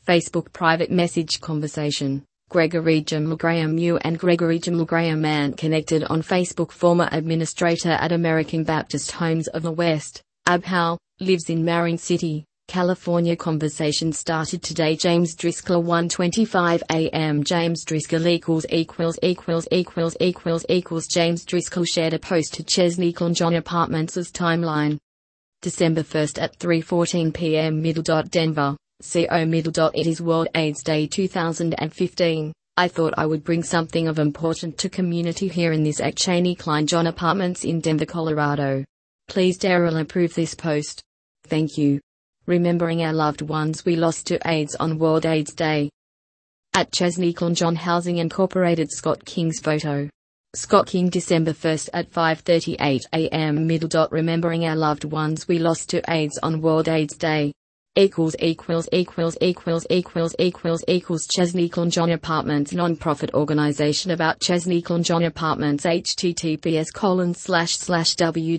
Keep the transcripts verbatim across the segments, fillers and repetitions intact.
Facebook private message conversation. Gregory Jamal Graham You and Gregory Jamal Graham man connected on Facebook. Former administrator at American Baptist Homes of the West, Abhal, lives in Marin City, California. Conversation started today. James Driscoll one twenty-five a m James Driscoll equals equals equals equals equals equals James Driscoll shared a post to Chesney Clonjon Apartments as timeline. December first at three fourteen p m Middle. Denver, Co Middle. It is World AIDS Day two thousand fifteen. I thought I would bring something of importance to community here in this at Chesney Clonjon Apartments in Denver, Colorado. Please Daryl approve this post. Thank you. Remembering our loved ones we lost to AIDS on World AIDS Day. At Chesney Clonjon Housing Incorporated. Scott King's photo. Scott King December first at five thirty-eight a m Middle. Remembering our loved ones we lost to AIDS on World AIDS Day. Equals equals equals equals equals equals equals Chesney Clonjon Apartments non-profit organization about Chesney Clonjon Apartments. https colon slash slash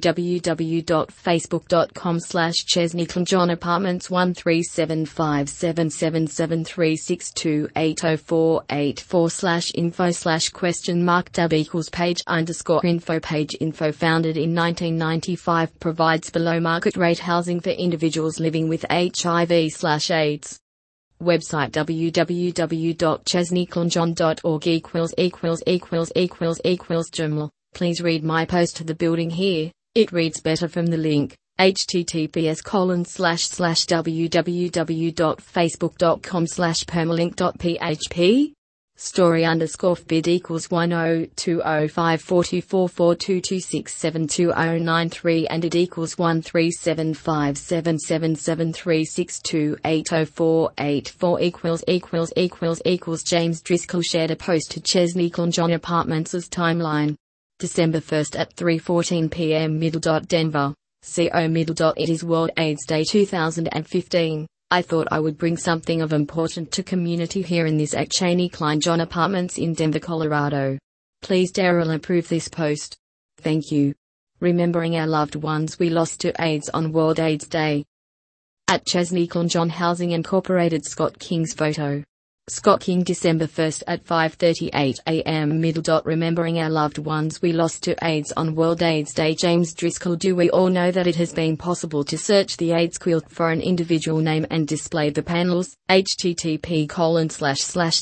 www.facebook.com slash Chesney Clonjon Apartments one three seven five seven seven seven three six two eight zero four eight four slash info slash question mark tab equals page underscore info. Page info founded in nineteen ninety-five provides below market rate housing for individuals living with H I V slash AIDS. Website w w w dot chesney clonjon dot org equals equals equals equals equals Jamal. Please read my post to the building here. It reads better from the link. https colon slash slash www.facebook.com slash permalink.php. Story underscore bid equals one zero two zero five four two four four two two six seven two zero nine three and it equals one three seven five seven seven seven three six two eight zero four eight four equals equals equals equals James Driscoll shared a post to Chesney Clonjon Apartments as timeline. December first at three fourteen p m Middle. Denver, Co Middle. It is World AIDS Day two thousand fifteen. I thought I would bring something of importance to community here in this at Chesney Clonjon Apartments in Denver, Colorado. Please Daryl approve this post. Thank you. Remembering our loved ones we lost to AIDS on World AIDS Day. At Chesney Clonjon Housing Incorporated. Scott King's photo. Scott King December first at five thirty-eight a m Middle. Remembering our loved ones we lost to AIDS on World AIDS Day. James Driscoll. Do we all know that it has been possible to search the AIDS quilt for an individual name and display the panels? http colon slash slash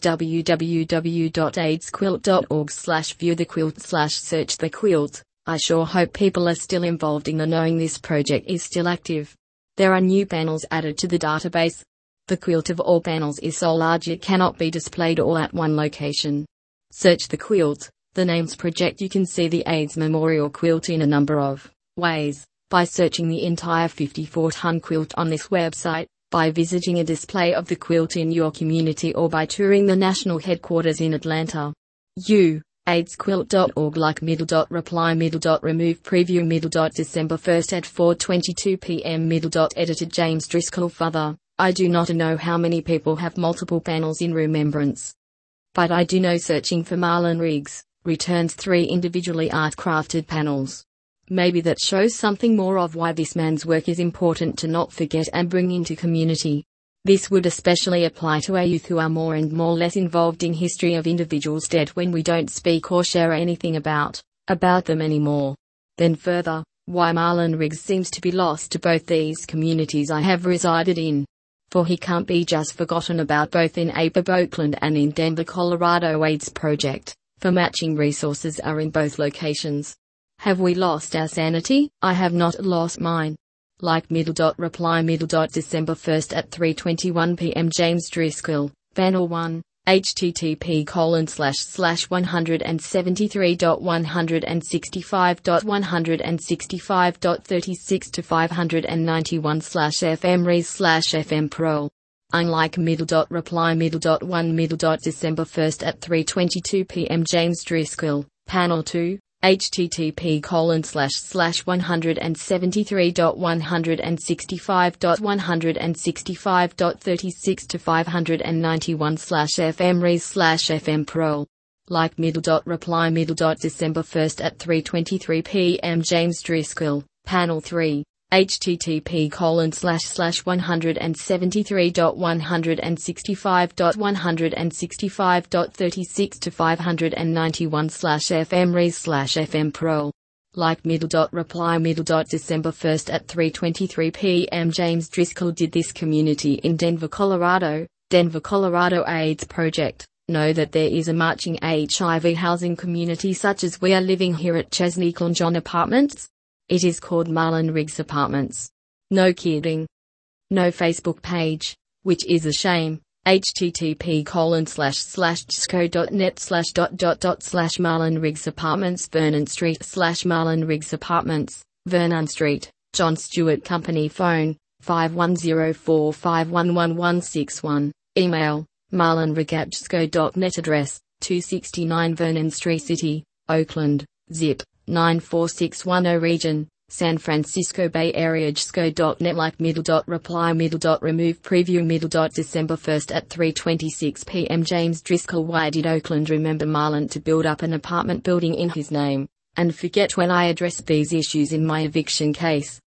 www.aidsquilt.org slash view the quilt slash search the quilt. I sure hope people are still involved in the knowing this project is still active. There are new panels added to the database. The quilt of all panels is so large it cannot be displayed all at one location. Search the quilt, the names project. You can see the AIDS memorial quilt in a number of ways. By searching the entire fifty-four ton quilt on this website, by visiting a display of the quilt in your community or by touring the national headquarters in Atlanta. U. AIDS quilt dot org like Middle. Reply Middle. Remove preview Middle. December first at four twenty-two p m Middle. Edited James Driscoll. Father. I do not know how many people have multiple panels in remembrance. But I do know searching for Marlon Riggs returns three individually art-crafted panels. Maybe that shows something more of why this man's work is important to not forget and bring into community. This would especially apply to our youth who are more and more less involved in history of individuals dead when we don't speak or share anything about, about them anymore. Then further, why Marlon Riggs seems to be lost to both these communities I have resided in. For he can't be just forgotten about both in A P A B Oakland and in Denver, Colorado. AIDS Project, for matching resources are in both locations. Have we lost our sanity? I have not lost mine. Like Middle. Reply Middle. December first at three twenty-one p m James Driscoll, Panel one, http colon slash slash one seventy-three dot one sixty-five dot one sixty-five dot thirty-six to five ninety-one slash fmres slash fmprol. Unlike Middle. Reply Middle. one Middle. December first at three twenty-two p m James Driscoll, Panel two, http colon slash slash one seventy-three dot one sixty-five dot one sixty-five dot thirty-six to five ninety-one slash fmres slash fmprol. Like Middle. Reply Middle. December first at three twenty-three p m James Driscoll, Panel three, http colon slash slash one seventy-three dot one sixty-five dot one sixty-five dot thirty-six to five ninety-one slash fmres slash fmprol. Like middle dot reply middle dot December first at three twenty-three p m James Driscoll did this community in Denver, Colorado, Denver, Colorado AIDS Project. Know that there is a marching H I V housing community such as we are living here at Chesney Clonjon Apartments? It is called Marlon Riggs Apartments. No kidding. No Facebook page, which is a shame. http colon slash slash disco.net slash dot dot dot slash Marlon Riggs Apartments Vernon Street slash Marlon Riggs Apartments, Vernon Street, John Stewart Company phone, five one zero four five one one one six one, email, marlonrigabsco dot net address, two sixty-nine Vernon Street City, Oakland, zip, nine four six one zero region, San Francisco Bay Area gsco dot net like middle dot reply middle dot remove preview middle dot December first at three twenty-six p m James Driscoll. Why did Oakland remember Marlon to build up an apartment building in his name, and forget when I addressed these issues in my eviction case?